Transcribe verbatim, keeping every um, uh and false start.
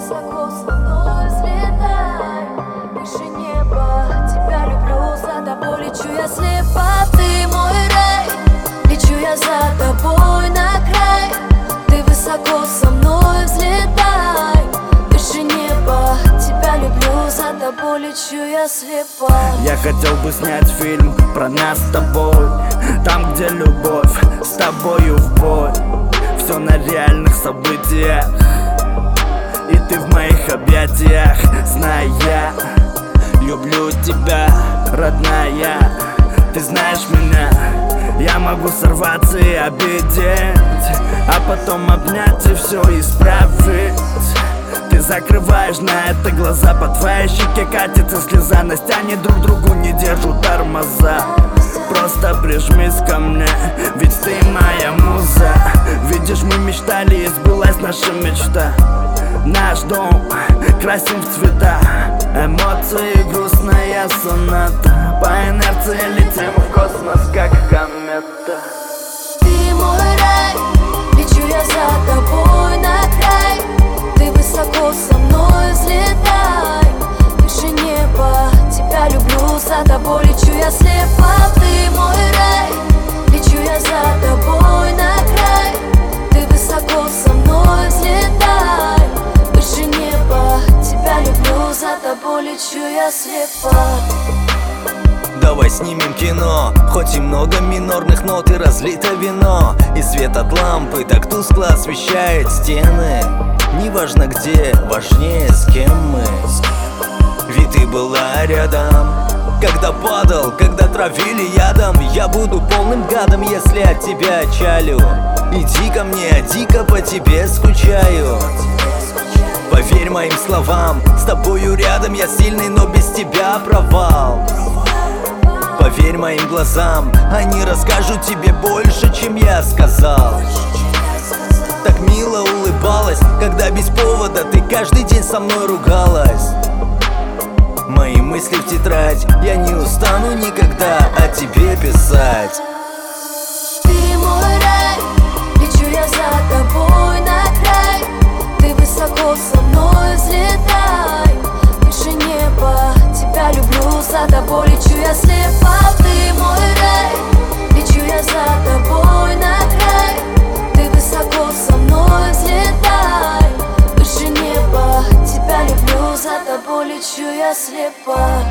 высоко со мной взлетай, выше неба. Тебя люблю, за тобой лечу я слепо. Ты мой рай, лечу я за тобой на край. Ты высоко со мной взлетай, выше неба. Тебя люблю, за тобой лечу я слепо. Я хотел бы снять фильм про нас с тобой, там, где любовь с тобою в бой. Все на реальных событиях, и ты в моих объятиях. Знай, я люблю тебя, родная. Ты знаешь меня, я могу сорваться и обидеть, а потом обнять и все исправить. Ты закрываешь на это глаза, по твоей щеке катится слеза. Настя, они друг другу не держат тормоза. Просто прижмись ко мне, ведь ты моя муза. Видишь, мы мечтали, и сбылась наша мечта. Наш дом красим в цвета, эмоции, грустная соната. По инерции летим в космос, как комета. Ты мой рай, лечу я за тобой на край. Ты высоко со мной взлетай, выше неба. Тебя люблю, за тобой лечу я слепо. Ты мой рай, лечу я за тобой на край. Ты высоко со мной взлетай, выше неба. Тебя люблю, за тобой лечу я слепо. Давай снимем кино, хоть и много минорных нот и разлито вино, и свет от лампы так тускло освещает стены. Неважно где, важнее с кем мы. Ведь ты была рядом, когда падал, когда травили ядом. Я буду полным гадом, если от тебя отчалю. Иди ко мне, я дико по тебе скучаю. Поверь моим словам, с тобою рядом я сильный, но без тебя провал. Поверь моим глазам, они расскажут тебе больше, чем я сказал. Так мило улыбалась, когда без повода ты каждый день со мной ругалась. Мои мысли в тетрадь, я не устану никогда о тебе писать. Ты мой рай, лечу я за тобой на край. Ты высоко со мной взлетай, выше неба. Тебя люблю, за тобой лечу я слепо. Ты мой рай, лечу я за тобой на край. Ты высоко со мной взлетай, выше неба. Тебя люблю, за тобой лечу я слепо.